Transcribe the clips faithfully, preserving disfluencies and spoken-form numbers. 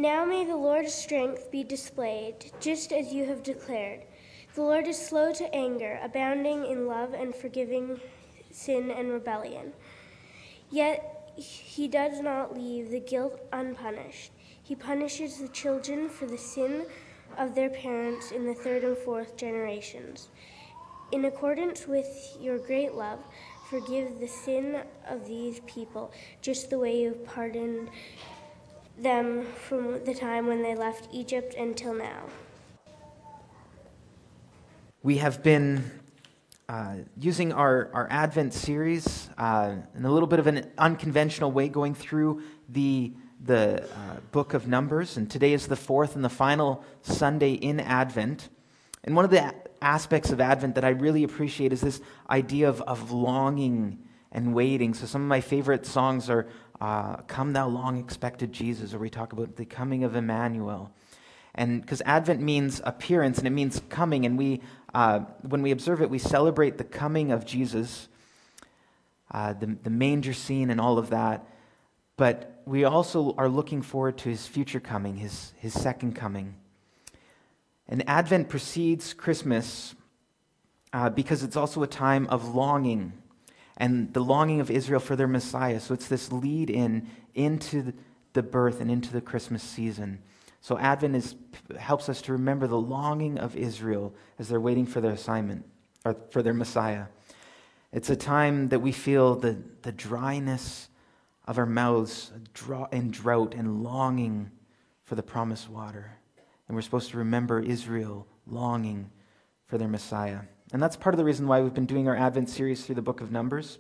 Now may the Lord's strength be displayed, just as you have declared. The Lord is slow to anger, abounding in love and forgiving sin and rebellion. Yet he does not leave the guilt unpunished. He punishes the children for the sin of their parents in the third and fourth generations. In accordance with your great love, forgive the sin of these people, just the way you pardoned them from the time when they left Egypt until now. We have been uh, using our, our Advent series uh, in a little bit of an unconventional way, going through the, the uh, book of Numbers, and today is the fourth and the final Sunday in Advent. And one of the aspects of Advent that I really appreciate is this idea of, of longing and waiting. So some of my favorite songs are uh, Come Thou Long Expected Jesus, or we talk about the coming of Emmanuel. And because Advent means appearance and it means coming, and we, uh, when we observe it, we celebrate the coming of Jesus, uh, the, the manger scene and all of that. But we also are looking forward to his future coming, his, his second coming. And Advent precedes Christmas uh, because it's also a time of longing, and the longing of Israel for their Messiah. So it's this lead in into the birth and into the Christmas season. So Advent is helps us to remember the longing of Israel as they're waiting for their assignment, or for their Messiah. It's a time that we feel the, the dryness of our mouths and drought and longing for the promised water. And we're supposed to remember Israel longing for their Messiah. And that's part of the reason why we've been doing our Advent series through the book of Numbers.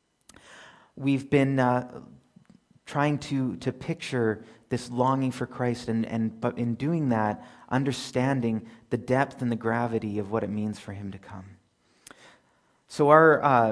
We've been uh, trying to, to picture this longing for Christ, and, and but in doing that, understanding the depth and the gravity of what it means for him to come. So our, uh,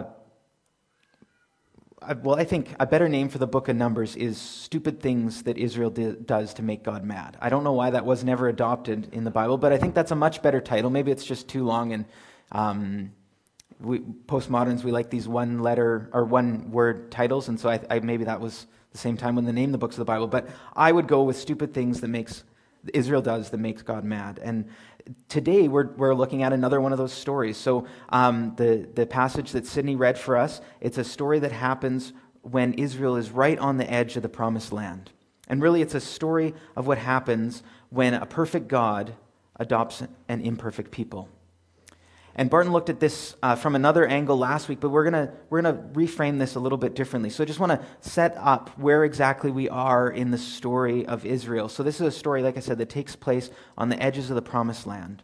well, I think a better name for the book of Numbers is Stupid Things That Israel di- Does to Make God Mad. I don't know why that was never adopted in the Bible, but I think that's a much better title. Maybe it's just too long, and um, we, postmoderns, we like these one letter or one word titles, and so I, I maybe that was the same time when they named the books of the Bible. But I would go with Stupid Things That Makes Israel Does That Makes God Mad. And today we're we're looking at another one of those stories. So um, the the passage that Sydney read for us, it's a story that happens when Israel is right on the edge of the promised land. And really it's a story of what happens when a perfect God adopts an imperfect people. And Barton looked at this uh, from another angle last week, but we're gonna we're gonna reframe this a little bit differently. So I just want to set up where exactly we are in the story of Israel. So this is a story, like I said, that takes place on the edges of the promised land.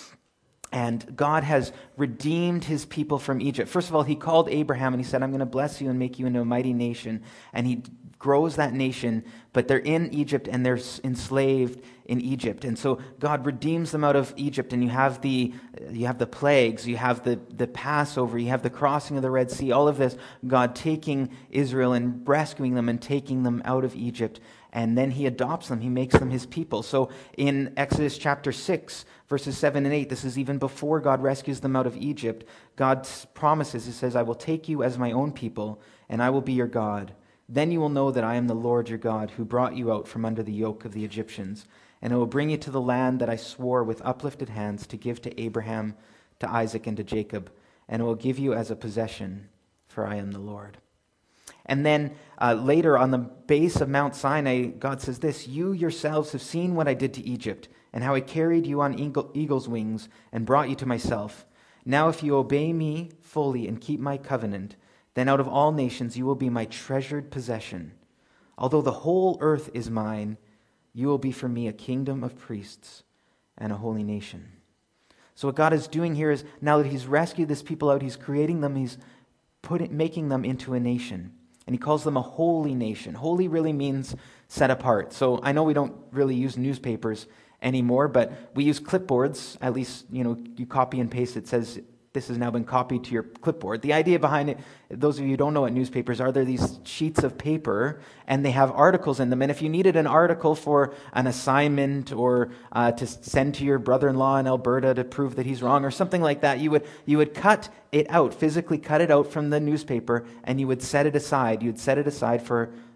And God has redeemed his people from Egypt. First of all, he called Abraham and he said, I'm going to bless you and make you into a mighty nation. And he grows that nation, but they're in Egypt and they're enslaved in Egypt. And so God redeems them out of Egypt, and you have the you have the plagues, you have the, the Passover, you have the crossing of the Red Sea, all of this, God taking Israel and rescuing them and taking them out of Egypt. And then he adopts them. He makes them his people. So in Exodus chapter six, verses seven and eight, this is even before God rescues them out of Egypt. God promises, he says, I will take you as my own people, and I will be your God. Then you will know that I am the Lord your God, who brought you out from under the yoke of the Egyptians. And I will bring you to the land that I swore with uplifted hands to give to Abraham, to Isaac, and to Jacob. And I will give you as a possession, for I am the Lord. And then uh, later on the base of Mount Sinai, God says this, you yourselves have seen what I did to Egypt, and how I carried you on eagle, eagle's wings and brought you to myself. Now if you obey me fully and keep my covenant, then out of all nations you will be my treasured possession. Although the whole earth is mine, you will be for me a kingdom of priests and a holy nation. So what God is doing here is, now that he's rescued this people out, he's creating them, he's putting, making them into a nation. And he calls them a holy nation. Holy really means set apart. So I know we don't really use newspapers anymore, but we use clipboards. At least, you know, you copy and paste. It says this has now been copied to your clipboard. The idea behind it, those of you who don't know what newspapers are, they're these sheets of paper, and they have articles in them. And if you needed an article for an assignment, or uh, to send to your brother-in-law in Alberta to prove that he's wrong, or something like that, you would you would cut it out, physically cut it out from the newspaper, and you would set it aside. You'd set it aside for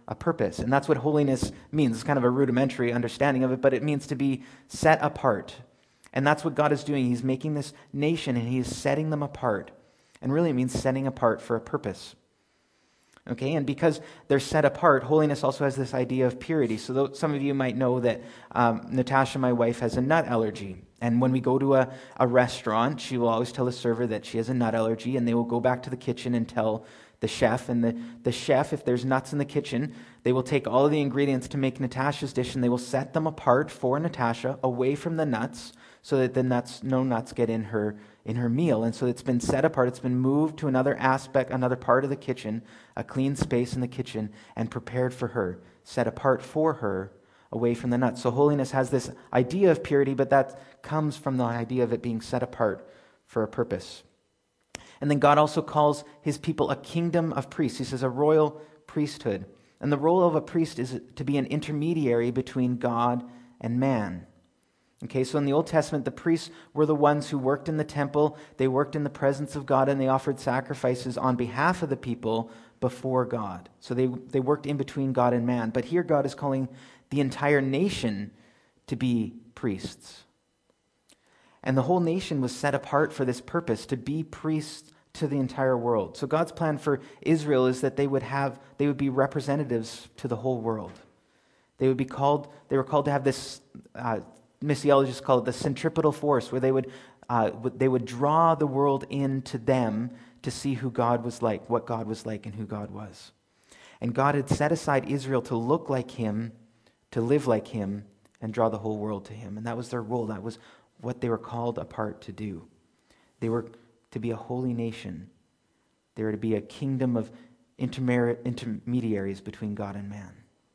a purpose. And that's what holiness means. It's kind of a rudimentary understanding of it, but it means to be set apart. And that's what God is doing. He's making this nation and He is setting them apart. And really it means setting apart for a purpose. Okay, and because they're set apart, holiness also has this idea of purity. So though some of you might know that um, Natasha, my wife, has a nut allergy. And when we go to a, a restaurant, she will always tell the server that she has a nut allergy, and they will go back to the kitchen and tell the chef. And the, the chef, if there's nuts in the kitchen, they will take all of the ingredients to make Natasha's dish, and they will set them apart for Natasha, away from the nuts, so that the nuts, no nuts get in her in her meal. And so it's been set apart. It's been moved to another aspect, another part of the kitchen, a clean space in the kitchen, and prepared for her, set apart for her, away from the nuts. So holiness has this idea of purity, but that comes from the idea of it being set apart for a purpose. And then God also calls His people a kingdom of priests. He says a royal priesthood. And the role of a priest is to be an intermediary between God and man. Okay, so in the Old Testament, the priests were the ones who worked in the temple. They worked in the presence of God, and they offered sacrifices on behalf of the people before God. So they, they worked in between God and man. But here God is calling the entire nation to be priests. And the whole nation was set apart for this purpose, to be priests to the entire world. So God's plan for Israel is that they would have, they would be representatives to the whole world. They would be called, they were called to have this, uh, missiologists call it the centripetal force, where they would, uh, they would draw the world into them to see who God was like, what God was like, and who God was. And God had set aside Israel to look like Him, to live like Him, and draw the whole world to Him. And that was their role. That was what they were called apart to do. They were to be a holy nation. They were to be a kingdom of intermer- intermediaries between God and man.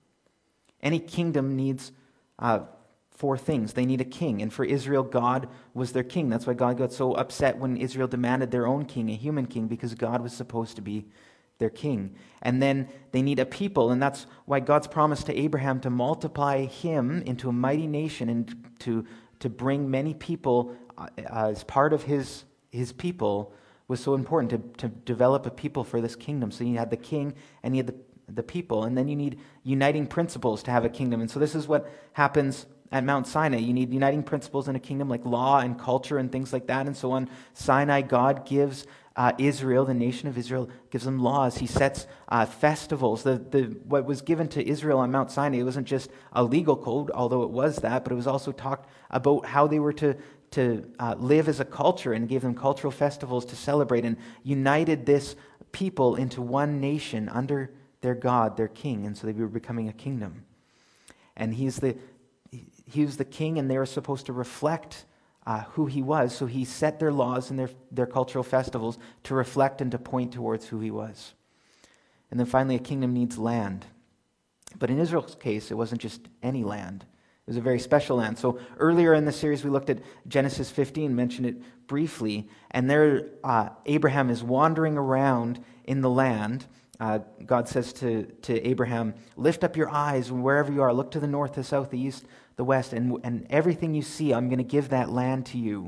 Any kingdom needs uh, four things. They need a king. And for Israel, God was their king. That's why God got so upset when Israel demanded their own king, a human king, because God was supposed to be their king. And then they need a people, and that's why God's promise to Abraham to multiply him into a mighty nation and to, to bring many people uh, as part of his, his people was so important, to, to develop a people for this kingdom. So you had the king and you had the, the people, and then you need uniting principles to have a kingdom. And so this is what happens at Mount Sinai. You need uniting principles in a kingdom like law and culture and things like that. And so on Sinai, God gives uh, Israel, the nation of Israel, gives them laws. He sets uh, festivals. The, the, what was given to Israel on Mount Sinai, it wasn't just a legal code, although it was that, but it was also talked about how they were to, to uh, live as a culture, and gave them cultural festivals to celebrate, and united this people into one nation under their God, their king. And so they were becoming a kingdom. And he's the He was the king, and they were supposed to reflect uh, who he was. So he set their laws and their, their cultural festivals to reflect and to point towards who he was. And then finally, a kingdom needs land. But in Israel's case, it wasn't just any land. It was a very special land. So earlier in the series, we looked at Genesis fifteen, mentioned it briefly. And there, uh, Abraham is wandering around in the land. Uh, God says to, to Abraham, lift up your eyes wherever you are. Look to the north, the south, the east, the west, and, and everything you see, I'm going to give that land to you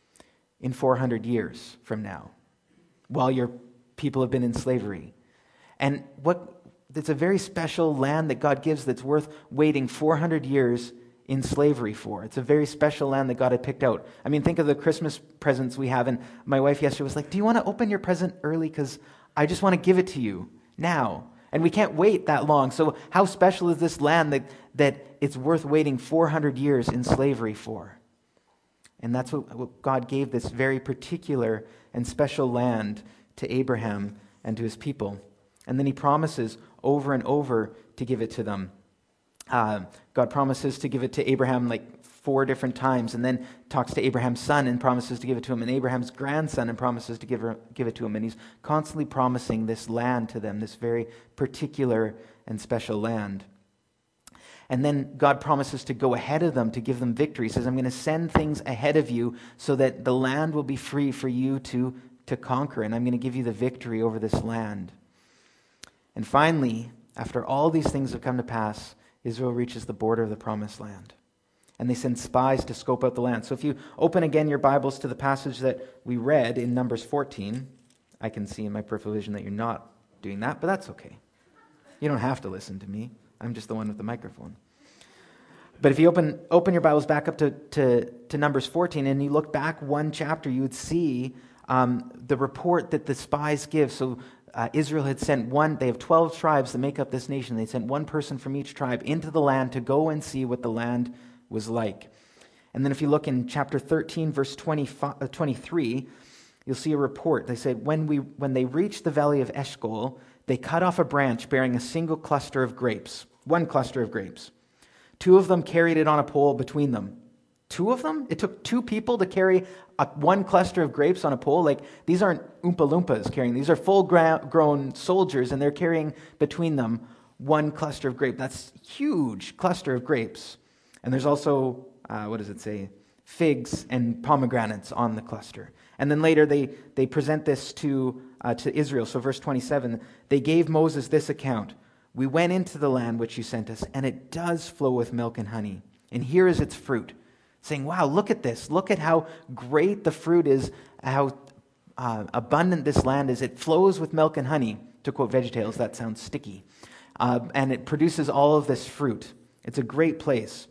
in four hundred years from now, while your people have been in slavery. And what it's a very special land that God gives that's worth waiting four hundred years in slavery for. It's a very special land that God had picked out. I mean, think of the Christmas presents we have, and my wife yesterday was like, do you want to open your present early? Because I just want to give it to you now. And we can't wait that long. So how special is this land that, that it's worth waiting four hundred years in slavery for? And that's what, what God gave this very particular and special land to Abraham and to his people. And then he promises over and over to give it to them. Uh, God promises to give it to Abraham like four different times, and then talks to Abraham's son and promises to give it to him, and Abraham's grandson and promises to give, her, give it to him. And he's constantly promising this land to them, this very particular and special land. And then God promises to go ahead of them, to give them victory. He says, I'm going to send things ahead of you so that the land will be free for you to, to conquer, and I'm going to give you the victory over this land. And finally, after all these things have come to pass, Israel reaches the border of the promised land. And they send spies to scope out the land. So if you open again your Bibles to the passage that we read in Numbers fourteen, I can see in my peripheral vision that you're not doing that, but that's okay. You don't have to listen to me. I'm just the one with the microphone. But if you open open your Bibles back up to, to, to Numbers fourteen and you look back one chapter, you would see um, the report that the spies give. So uh, Israel had sent one, they have twelve tribes that make up this nation. They sent one person from each tribe into the land to go and see what the land was like. And then if you look in chapter thirteen, verse twenty-three, you'll see a report. They said, when, we, when they reached the valley of Eshcol, they cut off a branch bearing a single cluster of grapes, one cluster of grapes. Two of them carried it on a pole between them. Two of them? It took two people to carry a, one cluster of grapes on a pole? Like, these aren't Oompa Loompas carrying. These are full-grown soldiers, and they're carrying between them one cluster of grapes. That's a huge cluster of grapes. And there's also, uh, what does it say? Figs and pomegranates on the cluster. And then later they, they present this to, uh, to Israel. So verse twenty-seven, they gave Moses this account. We went into the land which you sent us, and it does flow with milk and honey. And here is its fruit. Saying, wow, look at this. Look at how great the fruit is, how uh, abundant this land is. It flows with milk and honey. To quote VeggieTales, that sounds sticky. Uh, and it produces all of this fruit. It's a great place.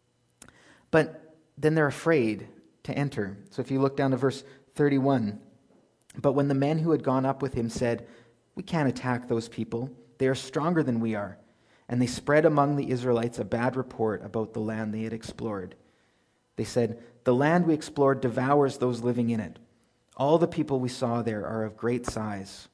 But then they're afraid to enter. So if you look down to verse thirty-one, but when the men who had gone up with him said, we can't attack those people. They are stronger than we are. And they spread among the Israelites a bad report about the land they had explored. They said, the land we explored devours those living in it. All the people we saw there are of great size.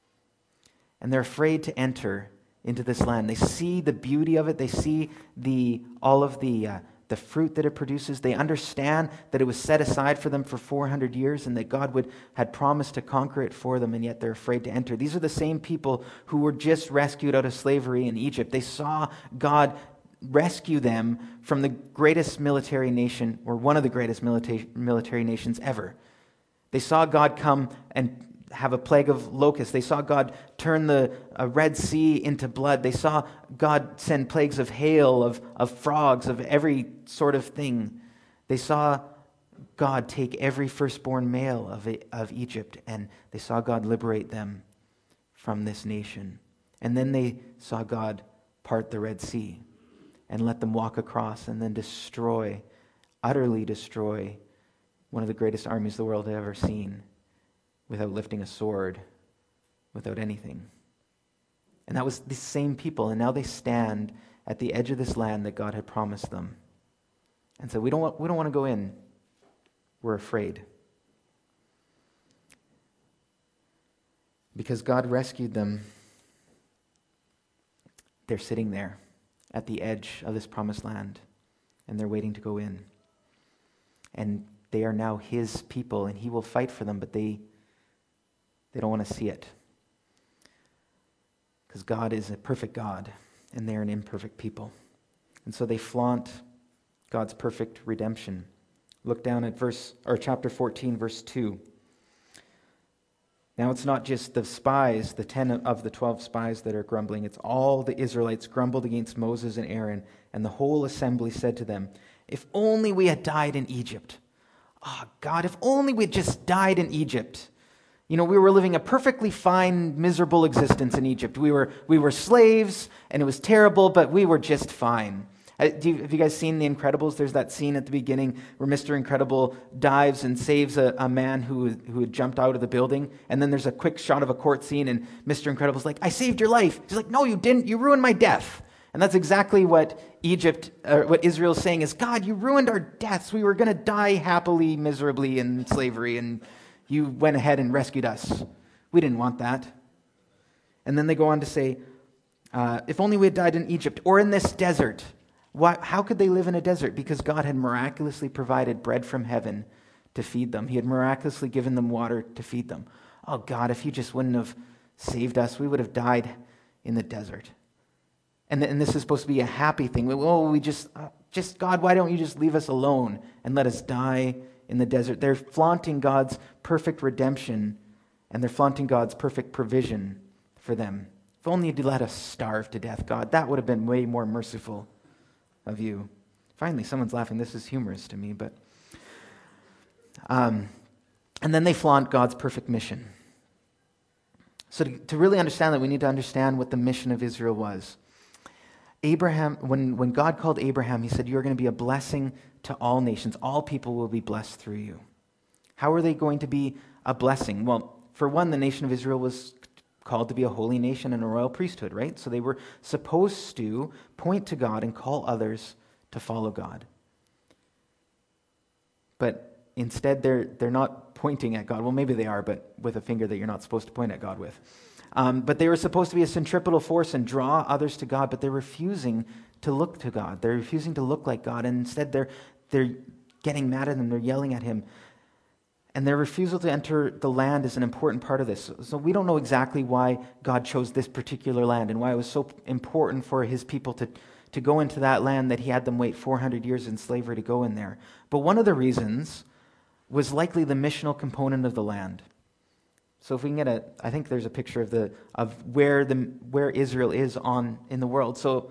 And they're afraid to enter into this land. They see the beauty of it. They see the all of the uh, the fruit that it produces. They understand that it was set aside for them for four hundred years and that God would had promised to conquer it for them, and yet they're afraid to enter. These are the same people who were just rescued out of slavery in Egypt. They saw God rescue them from the greatest military nation, or one of the greatest military, military nations ever. They saw God come and have a plague of locusts. They saw God turn the uh, Red Sea into blood. They saw God send plagues of hail, of, of frogs, of every sort of thing. They saw God take every firstborn male of, of Egypt, and they saw God liberate them from this nation. And then they saw God part the Red Sea and let them walk across and then destroy, utterly destroy, one of the greatest armies the world had ever seen, without lifting a sword, without anything. And that was the same people, and now they stand at the edge of this land that God had promised them. And so we don't want, we don't want to go in. We're afraid. Because God rescued them, they're sitting there at the edge of this promised land, and they're waiting to go in. And they are now his people, and he will fight for them, but they They don't want to see it. Because God is a perfect God, and they're an imperfect people. And so they flaunt God's perfect redemption. Look down at verse or chapter fourteen, verse two. Now it's not just the spies, the ten of the twelve spies that are grumbling. It's all the Israelites grumbled against Moses and Aaron, and the whole assembly said to them, if only we had died in Egypt. Oh, God, if only we had just died in Egypt. You know, we were living a perfectly fine, miserable existence in Egypt. We were we were slaves, and it was terrible, but we were just fine. Uh, do you, have you guys seen The Incredibles? There's that scene at the beginning where Mister Incredible dives and saves a, a man who, who had jumped out of the building, and then there's a quick shot of a court scene, and Mister Incredible's like, I saved your life. He's like, no, you didn't. You ruined my death. And that's exactly what Egypt, or what Israel's saying is, God, you ruined our deaths. We were going to die happily, miserably in slavery, and you went ahead and rescued us. We didn't want that. And then they go on to say, uh, if only we had died in Egypt or in this desert. Why, how could they live in a desert? Because God had miraculously provided bread from heaven to feed them. He had miraculously given them water to feed them. Oh God, if you just wouldn't have saved us, we would have died in the desert. And, th- and this is supposed to be a happy thing. Oh, we just, uh, just God, why don't you just leave us alone and let us die in the desert? They're flaunting God's perfect redemption, and they're flaunting God's perfect provision for them. If only you'd let us starve to death, God. That would have been way more merciful of you. Finally, someone's laughing. This is humorous to me, but... Um, and then they flaunt God's perfect mission. So to, to really understand that, we need to understand what the mission of Israel was. Abraham, when, when God called Abraham, he said, you're going to be a blessing to all nations. All people will be blessed through you. How are they going to be a blessing? Well, for one, the nation of Israel was called to be a holy nation and a royal priesthood, right? So they were supposed to point to God and call others to follow God. But instead, they're they're not pointing at God. Well, maybe they are, but with a finger that you're not supposed to point at God with. Um, but they were supposed to be a centripetal force and draw others to God, but they're refusing to look to God. They're refusing to look like God, and instead they're they're getting mad at him. They're yelling at him. And their refusal to enter the land is an important part of this. So we don't know exactly why God chose this particular land and why it was so important for his people to, to go into that land that he had them wait four hundred years in slavery to go in there. But one of the reasons was likely the missional component of the land. So if we can get a, I think there's a picture of the of where the where Israel is on in the world. So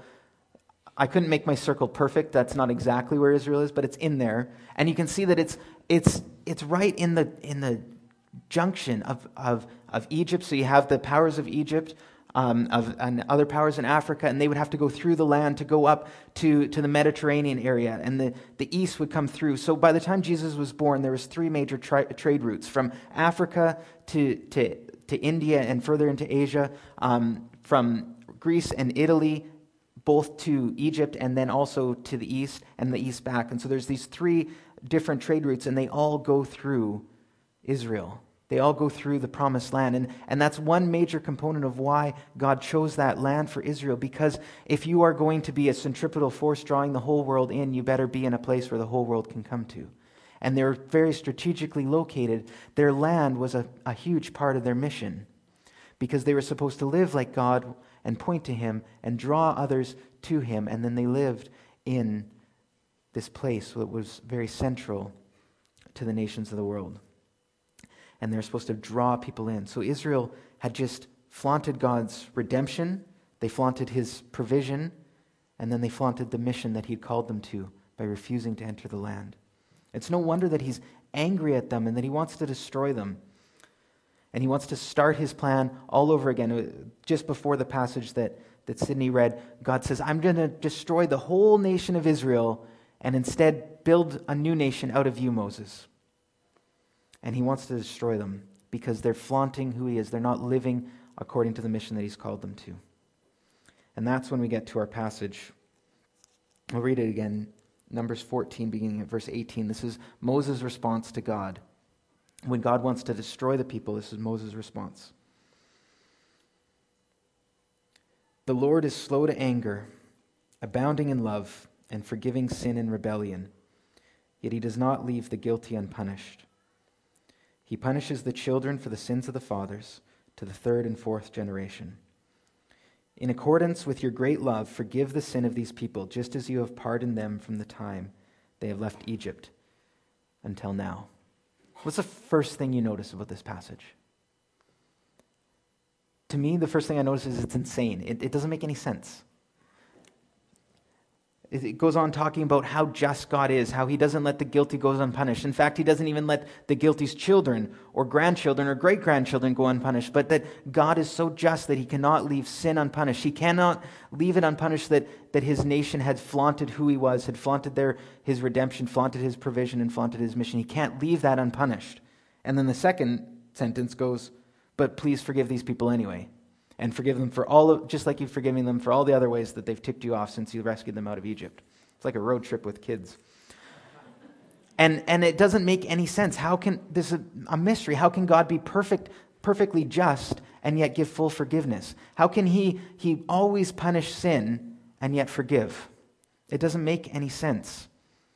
I couldn't make my circle perfect. That's not exactly where Israel is, but it's in there, and you can see that it's it's it's right in the in the junction of of of Egypt. So you have the powers of Egypt, um, of and other powers in Africa, and they would have to go through the land to go up to to the Mediterranean area, and the the east would come through. So by the time Jesus was born, there was three major tri- trade routes from Africa to to to India and further into Asia, um, from Greece and Italy, both to Egypt and then also to the east and the east back. And so there's these three different trade routes, and they all go through Israel. They all go through the promised land. And, and that's one major component of why God chose that land for Israel, because if you are going to be a centripetal force drawing the whole world in, you better be in a place where the whole world can come to. And they're very strategically located. Their land was a, a huge part of their mission, because they were supposed to live like God and point to him and draw others to him. And then they lived in this place that was very central to the nations of the world. And they're supposed to draw people in. So Israel had just flaunted God's redemption, they flaunted his provision, and then they flaunted the mission that he'd called them to by refusing to enter the land. It's no wonder that he's angry at them and that he wants to destroy them. And he wants to start his plan all over again. Just before the passage that, that Sydney read, God says, I'm going to destroy the whole nation of Israel and instead build a new nation out of you, Moses. And he wants to destroy them because they're flaunting who he is. They're not living according to the mission that he's called them to. And that's when we get to our passage. We'll read it again. Numbers fourteen, beginning at verse eighteen. This is Moses' response to God. When God wants to destroy the people, this is Moses' response. The Lord is slow to anger, abounding in love, and forgiving sin and rebellion. Yet he does not leave the guilty unpunished. He punishes the children for the sins of the fathers to the third and fourth generation. In accordance with your great love, forgive the sin of these people, just as you have pardoned them from the time they have left Egypt until now. What's the first thing you notice about this passage? To me, the first thing I notice is it's insane. It, it doesn't make any sense. It, it goes on talking about how just God is, how he doesn't let the guilty go unpunished. In fact, he doesn't even let the guilty's children or grandchildren or great-grandchildren go unpunished, but that God is so just that he cannot leave sin unpunished. He cannot leave it unpunished that, that his nation had flaunted who he was, had flaunted their his redemption, flaunted his provision, and flaunted his mission. He can't leave that unpunished. And then the second sentence goes, but please forgive these people anyway. And forgive them for all of, just like you've forgiven them for all the other ways that they've ticked you off since you rescued them out of Egypt. It's like a road trip with kids. And and it doesn't make any sense. How can, this is a mystery. How can God be perfect, perfectly just and yet give full forgiveness? How can he, he always punish sin and yet forgive? It doesn't make any sense.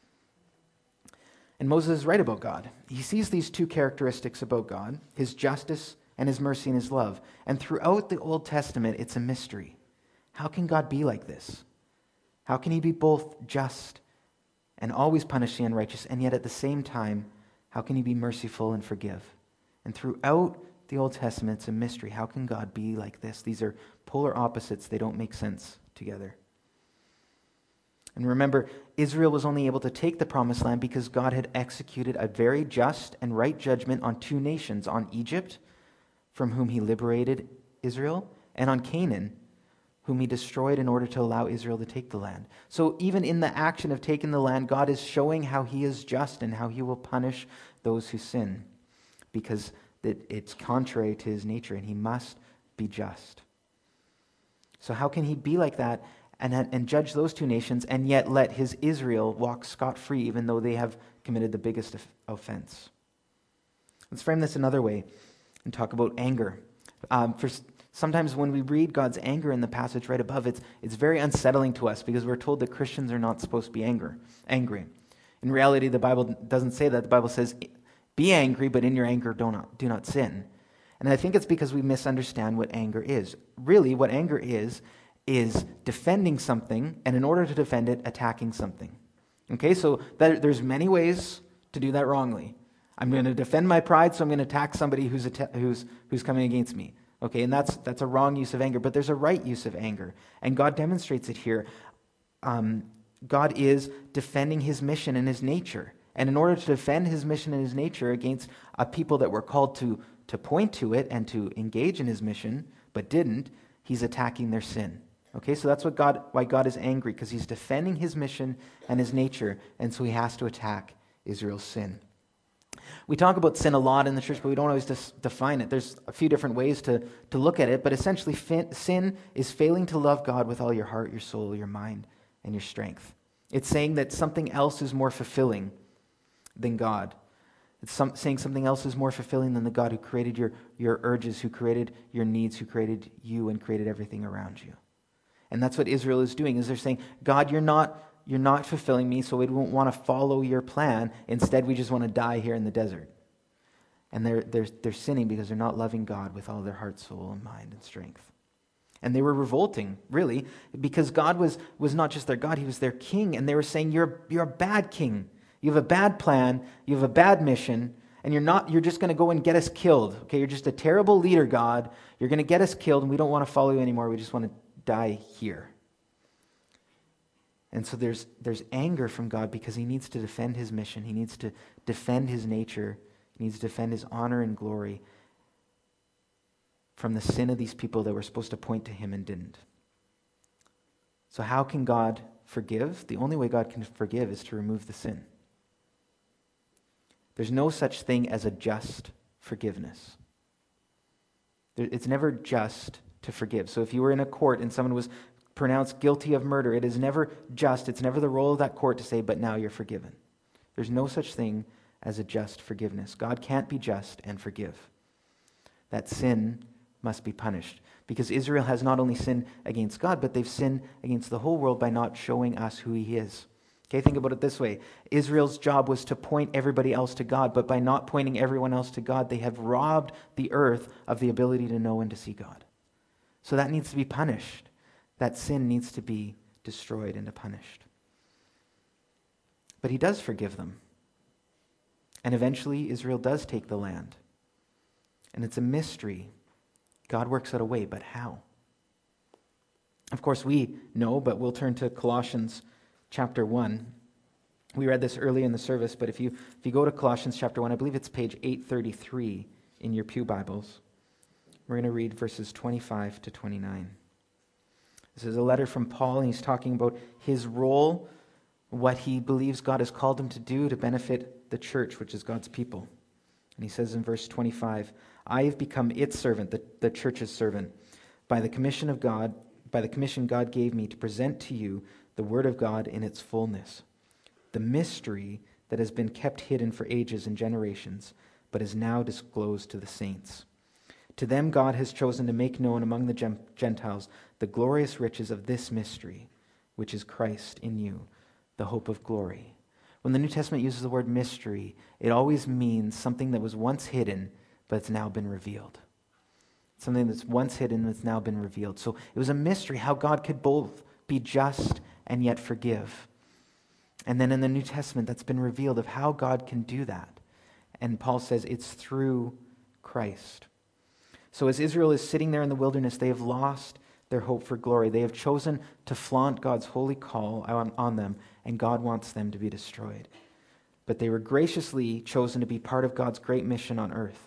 And Moses is right about God. He sees these two characteristics about God, his justice and his mercy and his love. And throughout the Old Testament, it's a mystery. How can God be like this? How can he be both just and always punish the unrighteous, and yet at the same time, how can he be merciful and forgive? And throughout the Old Testament, it's a mystery. How can God be like this? These are polar opposites. They don't make sense together. And remember, Israel was only able to take the promised land because God had executed a very just and right judgment on two nations, on Egypt from whom he liberated Israel, and on Canaan, whom he destroyed in order to allow Israel to take the land. So even in the action of taking the land, God is showing how he is just and how he will punish those who sin, because it's contrary to his nature, and he must be just. So how can he be like that and, and judge those two nations and yet let his Israel walk scot-free even though they have committed the biggest offense? Let's frame this another way and talk about anger. Um, for Sometimes when we read God's anger in the passage right above, it's, it's very unsettling to us because we're told that Christians are not supposed to be anger, angry. In reality, the Bible doesn't say that. The Bible says, be angry, but in your anger do not, do not sin. And I think it's because we misunderstand what anger is. Really, what anger is, is defending something, and in order to defend it, attacking something. Okay, so that, there's many ways to do that wrongly. I'm going to defend my pride, so I'm going to attack somebody who's, atta- who's, who's coming against me. Okay, and that's that's a wrong use of anger, but there's a right use of anger, and God demonstrates it here. Um, God is defending his mission and his nature, and in order to defend his mission and his nature against a people that were called to, to point to it and to engage in his mission, but didn't, he's attacking their sin. Okay, so that's what God why God is angry, because he's defending his mission and his nature, and so he has to attack Israel's sin. We talk about sin a lot in the church, but we don't always dis- define it. There's a few different ways to, to look at it, but essentially fin- sin is failing to love God with all your heart, your soul, your mind, and your strength. It's saying that something else is more fulfilling than God. It's some, saying something else is more fulfilling than the God who created your, your urges, who created your needs, who created you and created everything around you. And that's what Israel is doing, is they're saying, God, you're not You're not fulfilling me, so we don't want to follow your plan. Instead, we just want to die here in the desert. And they're, they're, they're sinning because they're not loving God with all their heart, soul, and mind and strength. And they were revolting, really, because God was, was not just their God, he was their king. And they were saying, you're, you're a bad king. You have a bad plan. You have a bad mission. And you're not. You're just going to go and get us killed. Okay, you're just a terrible leader, God. You're going to get us killed, and we don't want to follow you anymore. We just want to die here. And so there's there's anger from God because he needs to defend his mission. He needs to defend his nature. He needs to defend his honor and glory from the sin of these people that were supposed to point to him and didn't. So how can God forgive? The only way God can forgive is to remove the sin. There's no such thing as a just forgiveness. It's never just to forgive. So if you were in a court and someone was pronounced guilty of murder, it is never just, it's never the role of that court to say, but now you're forgiven. There's no such thing as a just forgiveness. God can't be just and forgive. That sin must be punished, because Israel has not only sinned against God, but they've sinned against the whole world by not showing us who he is. Okay, think about it this way. Israel's job was to point everybody else to God, but by not pointing everyone else to God, they have robbed the earth of the ability to know and to see God. So that needs to be punished. That sin needs to be destroyed and punished. But he does forgive them. And eventually Israel does take the land. And it's a mystery. God works out a way, but how? Of course, we know, but we'll turn to Colossians chapter one. We read this early in the service, but if you if you go to Colossians chapter one, I believe it's page eight thirty-three in your pew Bibles. We're going to read verses twenty-five to twenty-nine. This is a letter from Paul, and he's talking about his role, what he believes God has called him to do to benefit the church, which is God's people. And he says in verse twenty-five, I have become its servant, the, the church's servant, by the commission of God, by the commission God gave me to present to you the word of God in its fullness, the mystery that has been kept hidden for ages and generations, but is now disclosed to the saints. To them God has chosen to make known among the Gentiles the glorious riches of this mystery, which is Christ in you, the hope of glory. When the New Testament uses the word mystery, it always means something that was once hidden, but it's now been revealed. Something that's once hidden that's now been revealed. So it was a mystery how God could both be just and yet forgive. And then in the New Testament, that's been revealed of how God can do that. And Paul says it's through Christ. So as Israel is sitting there in the wilderness, they have lost their hope for glory. They have chosen to flaunt God's holy call on, on them, and God wants them to be destroyed. But they were graciously chosen to be part of God's great mission on earth,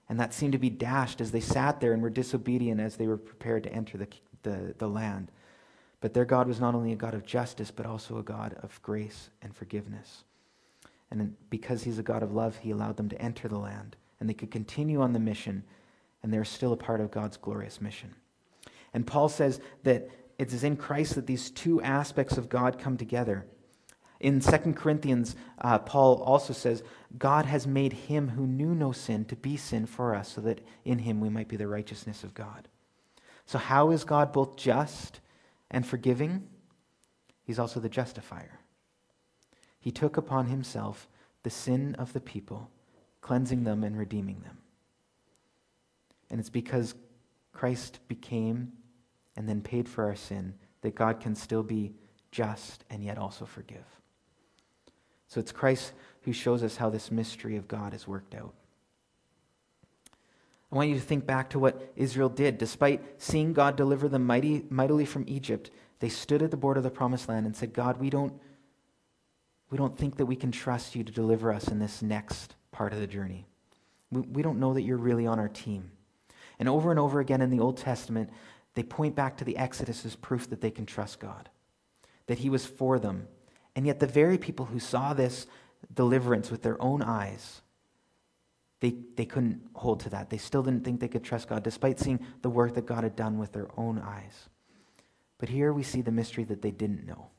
And that seemed to be dashed as they sat there and were disobedient as they were prepared to enter the, the, the land. But their God was not only a God of justice, but also a God of grace and forgiveness. And because he's a God of love, he allowed them to enter the land. And they could continue on the mission, and they're still a part of God's glorious mission. And Paul says that it is in Christ that these two aspects of God come together. In Second Corinthians, uh, Paul also says, God has made him who knew no sin to be sin for us, so that in him we might be the righteousness of God. So how is God both just and forgiving? He's also the justifier. He took upon himself the sin of the people, cleansing them and redeeming them. And it's because Christ became and then paid for our sin that God can still be just and yet also forgive. So it's Christ who shows us how this mystery of God is worked out. I want you to think back to what Israel did. Despite seeing God deliver them mighty, mightily from Egypt, they stood at the border of the promised land and said, God, we don't, we don't think that we can trust you to deliver us in this next part of the journey. We, we don't know that you're really on our team. And over and over again in the Old Testament, they point back to the Exodus as proof that they can trust God, that he was for them. And yet the very people who saw this deliverance with their own eyes, they, they couldn't hold to that. They still didn't think they could trust God, despite seeing the work that God had done with their own eyes. But here we see the mystery that they didn't know.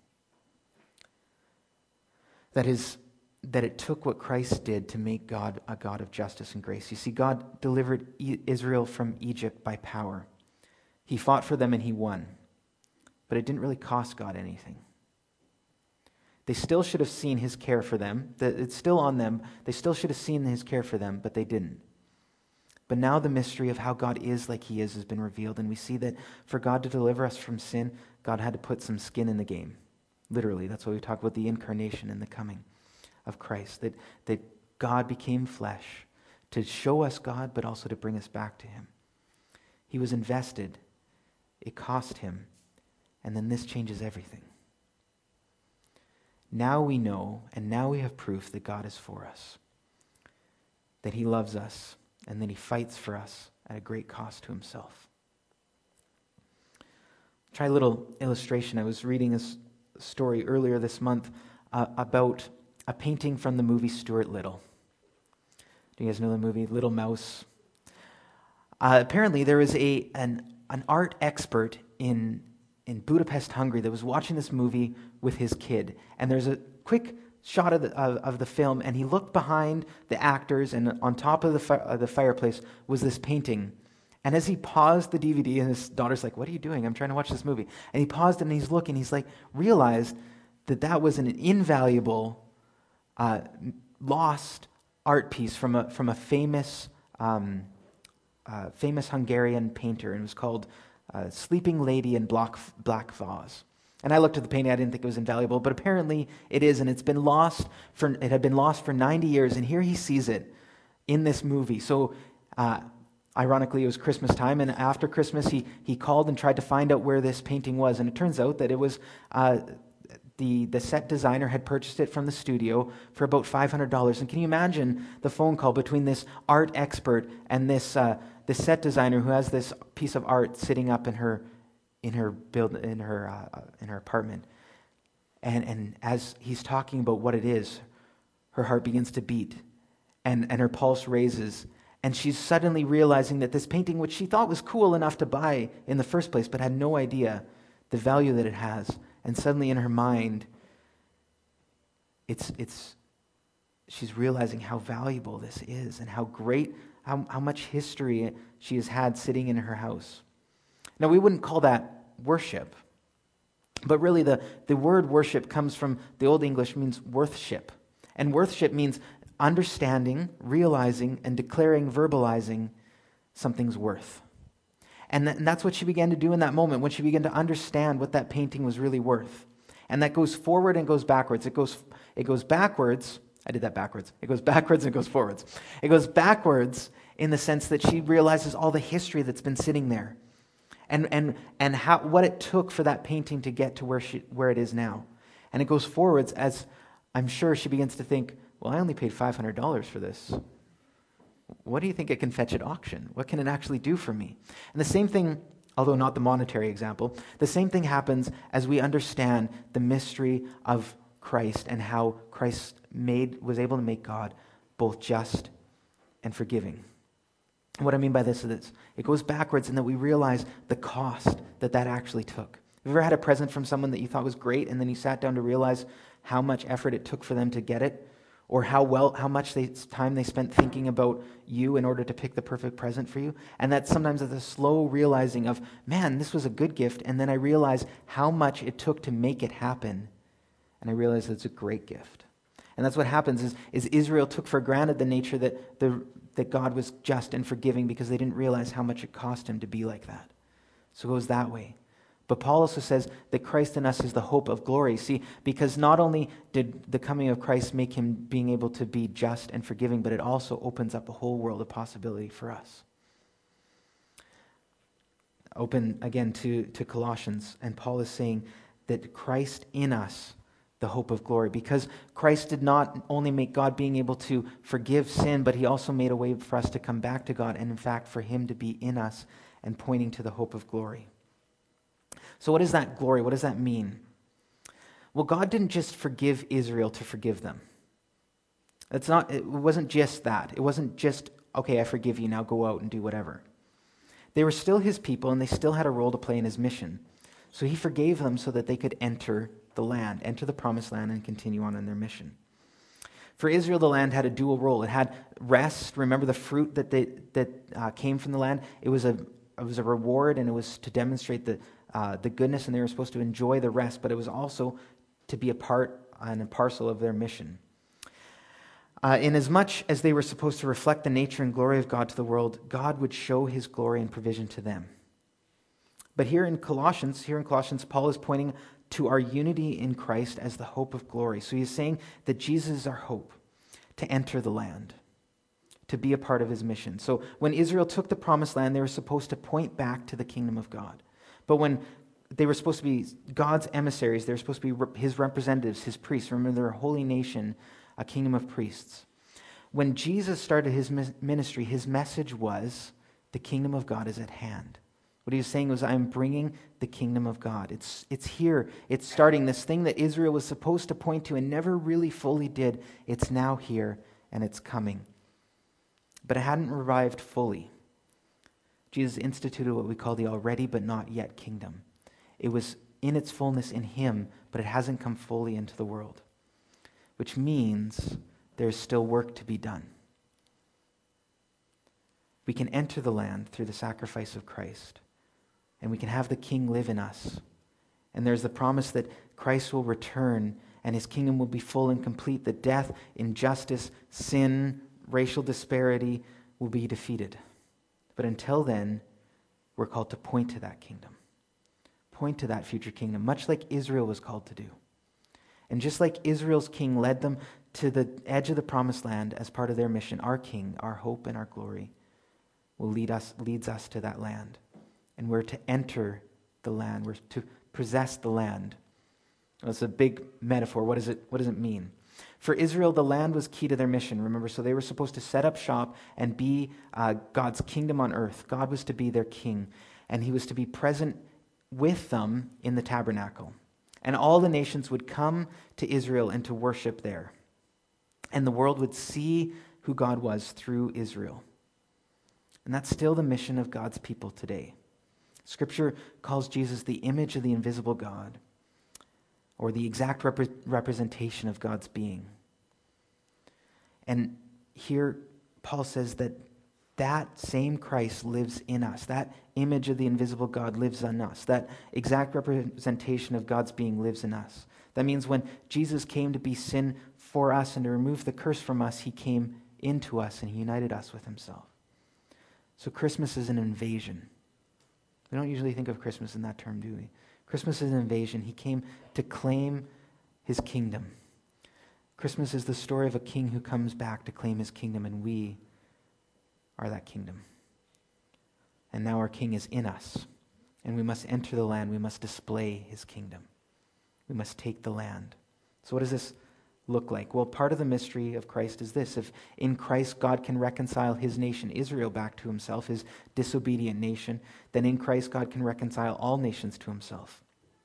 That is, that it took what Christ did to make God a God of justice and grace. You see, God delivered Israel from Egypt by power. He fought for them and he won. But it didn't really cost God anything. They still should have seen his care for them. It's still on them. They still should have seen his care for them, but they didn't. But now the mystery of how God is like he is has been revealed, and we see that for God to deliver us from sin, God had to put some skin in the game. Literally, that's why we talk about the incarnation and the coming of Christ, that, that God became flesh to show us God, but also to bring us back to him. He was invested. It cost him. And then this changes everything. Now we know, and now we have proof that God is for us, that he loves us, and that he fights for us at a great cost to himself. Try a little illustration. I was reading a story earlier this month uh, about a painting from the movie Stuart Little. Do you guys know the movie Little Mouse? Uh, apparently there was a an, an art expert in in Budapest, Hungary, that was watching this movie with his kid. And there's a quick shot of the, of, of the film, and he looked behind the actors, and on top of the, fi- of the fireplace was this painting. And as he paused the D V D, and his daughter's like, what are you doing? I'm trying to watch this movie. And he paused it, and he's looking, he's like, realized that that was an invaluable, uh, lost art piece from a, from a famous, um, uh, famous Hungarian painter, and it was called Uh, Sleeping Lady in Black, Black Vase. And I looked at the painting, I didn't think it was invaluable, but apparently it is, and it's been lost for, it had been lost for ninety years, and here he sees it in this movie. So, uh, ironically, it was Christmas time, and after Christmas, he, he called and tried to find out where this painting was, and it turns out that it was, uh, the, the set designer had purchased it from the studio for about five hundred dollars. And can you imagine the phone call between this art expert and this, uh, the set designer who has this piece of art sitting up in her, in her build, in her, uh, in her apartment, and and as he's talking about what it is, her heart begins to beat, and and her pulse raises, and she's suddenly realizing that this painting, which she thought was cool enough to buy in the first place, but had no idea the value that it has, and suddenly in her mind, it's it's, she's realizing how valuable this is, and how great. How, how much history she has had sitting in her house. Now, we wouldn't call that worship, but really the, the word worship comes from the Old English, means worthship. And worthship means understanding, realizing, and declaring, verbalizing something's worth. And, th- and that's what she began to do in that moment, when she began to understand what that painting was really worth. And that goes forward and goes backwards. It goes, it goes backwards. I did that backwards. It goes backwards and it goes forwards. It goes backwards in the sense that she realizes all the history that's been sitting there, and and and how what it took for that painting to get to where she where it is now. And it goes forwards as I'm sure she begins to think, well, I only paid five hundred dollars for this. what do you think it can fetch at auction? What can it actually do for me? And the same thing, although not the monetary example, the same thing happens as we understand the mystery of Christ and how Christ made was able to make God both just and forgiving. What I mean by this is this. It goes backwards in that we realize the cost that that actually took. Have you ever had a present from someone that you thought was great and then you sat down to realize how much effort it took for them to get it? Or how well, how much they, time they spent thinking about you in order to pick the perfect present for you? And that sometimes is a slow realizing of, man, this was a good gift, and then I realize how much it took to make it happen, and I realize it's a great gift. And that's what happens is, is Israel took for granted the nature that, the, that God was just and forgiving because they didn't realize how much it cost him to be like that. So it goes that way. But Paul also says that Christ in us is the hope of glory. See, because not only did the coming of Christ make him being able to be just and forgiving, but it also opens up a whole world of possibility for us. Open again to, to Colossians, and Paul is saying that Christ in us, the hope of glory. Because Christ did not only make God being able to forgive sin, but he also made a way for us to come back to God, and in fact for him to be in us and pointing to the hope of glory. So what is that glory? What does that mean? Well, God didn't just forgive Israel to forgive them. It's not, it wasn't just that. It wasn't just, okay, I forgive you, now go out and do whatever. They were still his people, and they still had a role to play in his mission. So he forgave them so that they could enter the land, enter the promised land, and continue on in their mission. For Israel, the land had a dual role. It had rest. Remember the fruit that they, that uh, came from the land? It was a it was a reward, and it was to demonstrate the uh, the goodness, and they were supposed to enjoy the rest. But it was also to be a part and a parcel of their mission. Uh, inasmuch as they were supposed to reflect the nature and glory of God to the world, God would show his glory and provision to them. But here in Colossians, here in Colossians, Paul is pointing to our unity in Christ as the hope of glory. So he's saying that Jesus is our hope to enter the land, to be a part of his mission. So when Israel took the promised land, they were supposed to point back to the kingdom of God. But when they were supposed to be God's emissaries, they were supposed to be his representatives, his priests. Remember, they're a holy nation, a kingdom of priests. When Jesus started his ministry, his message was, the kingdom of God is at hand. What he was saying was, I'm bringing the kingdom of God. It's, it's here. It's starting. This thing that Israel was supposed to point to and never really fully did, it's now here and it's coming. But it hadn't arrived fully. Jesus instituted what we call the already but not yet kingdom. It was in its fullness in him, but it hasn't come fully into the world, which means there's still work to be done. We can enter the land through the sacrifice of Christ, and we can have the King live in us. And there's the promise that Christ will return and his kingdom will be full and complete, that death, injustice, sin, racial disparity will be defeated. But until then, we're called to point to that kingdom. Point to that future kingdom, much like Israel was called to do. And just like Israel's king led them to the edge of the promised land as part of their mission, our king, our hope and our glory, will lead us, leads us to that land. And we're to enter the land. We're to possess the land. That's a big metaphor. What does it, what does it mean? For Israel, the land was key to their mission, remember? So they were supposed to set up shop and be uh, God's kingdom on earth. God was to be their king, and he was to be present with them in the tabernacle. And all the nations would come to Israel and to worship there. And the world would see who God was through Israel. And that's still the mission of God's people today. Scripture calls Jesus the image of the invisible God, or the exact rep- representation of God's being. And here Paul says that that same Christ lives in us. That image of the invisible God lives in us. That exact representation of God's being lives in us. That means when Jesus came to be sin for us and to remove the curse from us, he came into us and he united us with himself. So Christmas is an invasion. We don't usually think of Christmas in that term, do we? Christmas is an invasion. He came to claim his kingdom. Christmas is the story of a king who comes back to claim his kingdom, and we are that kingdom. And now our king is in us, and we must enter the land. We must display his kingdom. We must take the land. So what does this look like? Well, part of the mystery of Christ is this. If in Christ God can reconcile his nation, Israel, back to himself, his disobedient nation, then in Christ God can reconcile all nations to himself.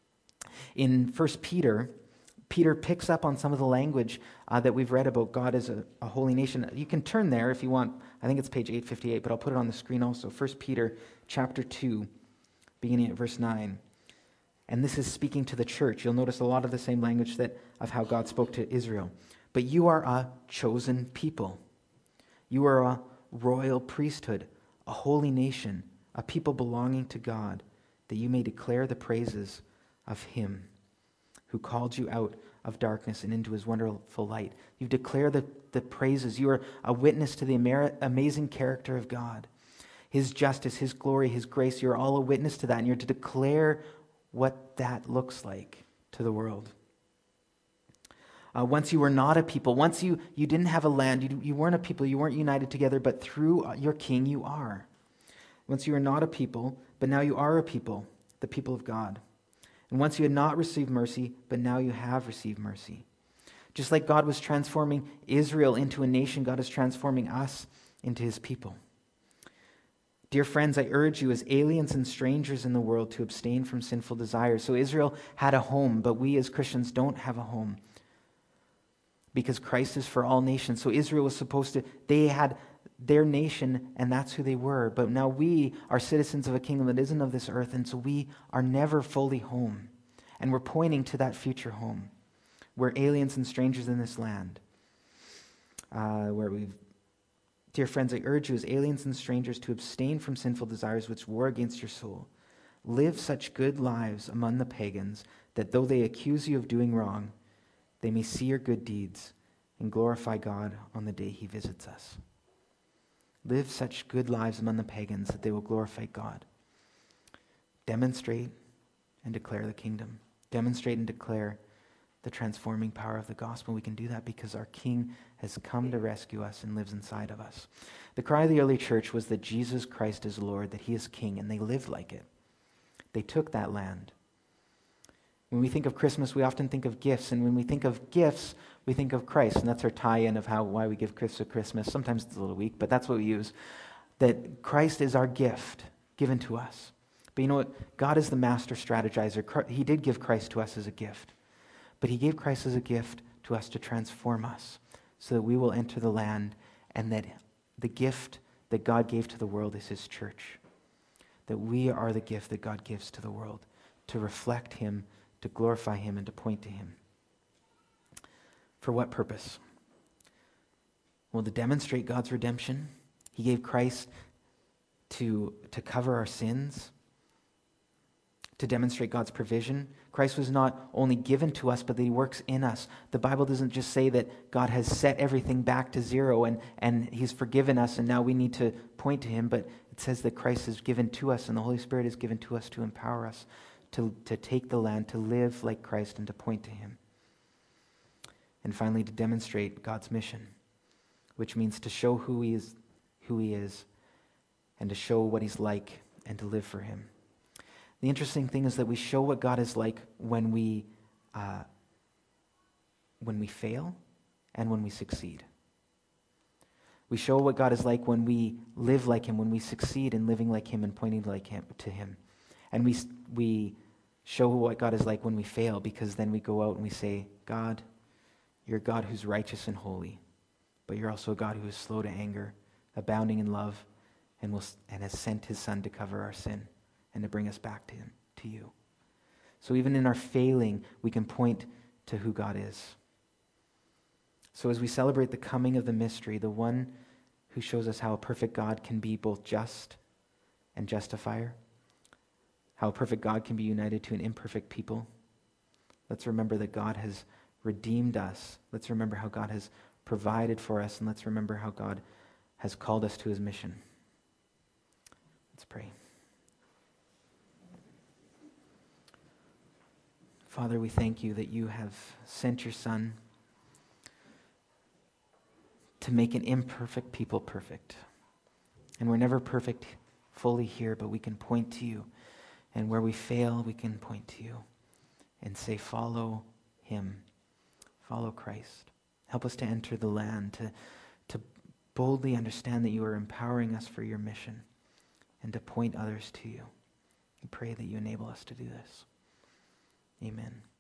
In First Peter, Peter picks up on some of the language uh, that we've read about God as a, a holy nation. You can turn there if you want. I think it's page eight fifty-eight, but I'll put it on the screen also. First Peter chapter two, beginning at verse nine. And this is speaking to the church. You'll notice a lot of the same language that of how God spoke to Israel. But you are a chosen people. You are a royal priesthood, a holy nation, a people belonging to God, that you may declare the praises of him who called you out of darkness and into his wonderful light. You declare the, the praises. You are a witness to the amer- amazing character of God. His justice, his glory, his grace. You're all a witness to that, and you're to declare what that looks like to the world. Uh, once you were not a people, once you, you didn't have a land, you, you weren't a people, you weren't united together, but through your king you are. Once you were not a people, but now you are a people, the people of God. And once you had not received mercy, but now you have received mercy. Just like God was transforming Israel into a nation, God is transforming us into his people. Dear friends, I urge you as aliens and strangers in the world to abstain from sinful desires. So Israel had a home, but we as Christians don't have a home because Christ is for all nations. So Israel was supposed to, they had their nation, and that's who they were. But now we are citizens of a kingdom that isn't of this earth, and so we are never fully home. And we're pointing to that future home. We're aliens and strangers in this land. Uh, where we've, dear friends, I urge you as aliens and strangers to abstain from sinful desires which war against your soul. Live such good lives among the pagans that though they accuse you of doing wrong, they may see your good deeds and glorify God on the day he visits us. Live such good lives among the pagans that they will glorify God. Demonstrate and declare the kingdom. Demonstrate and declare the transforming power of the gospel. We can do that because our King has come to rescue us and lives inside of us. The cry of the early church was that Jesus Christ is Lord, that he is King, and they lived like it. They took that land. When we think of Christmas, we often think of gifts, and when we think of gifts, we think of Christ, and that's our tie-in of how why we give gifts at Christmas. Sometimes it's a little weak, but that's what we use. That Christ is our gift given to us. But you know what? God is the master strategizer. He did give Christ to us as a gift. But he gave Christ as a gift to us to transform us so that we will enter the land, and that the gift that God gave to the world is his church. That we are the gift that God gives to the world to reflect him, to glorify him, and to point to him. For what purpose? Well, to demonstrate God's redemption. He gave Christ to, to cover our sins, to demonstrate God's provision. Christ was not only given to us, but that he works in us. The Bible doesn't just say that God has set everything back to zero and, and he's forgiven us and now we need to point to him, but it says that Christ is given to us and the Holy Spirit is given to us to empower us to, to take the land, to live like Christ and to point to him. And finally, to demonstrate God's mission, which means to show who he is, who he is, and to show what he's like and to live for him. The interesting thing is that we show what God is like when we uh, when we fail and when we succeed. We show what God is like when we live like him, when we succeed in living like him and pointing like him to him. And we we show what God is like when we fail, because then we go out and we say, God, you're a God who's righteous and holy, but you're also a God who is slow to anger, abounding in love, and will and has sent his Son to cover our sin and to bring us back to him, to you. So even in our failing, we can point to who God is. So as we celebrate the coming of the mystery, the one who shows us how a perfect God can be both just and justifier, how a perfect God can be united to an imperfect people, let's remember that God has redeemed us. Let's remember how God has provided for us, and let's remember how God has called us to his mission. Let's pray. Father, we thank you that you have sent your Son to make an imperfect people perfect. And we're never perfect fully here, but we can point to you. And where we fail, we can point to you and say, follow him. Follow Christ. Help us to enter the land, to, to boldly understand that you are empowering us for your mission and to point others to you. We pray that you enable us to do this. Amen.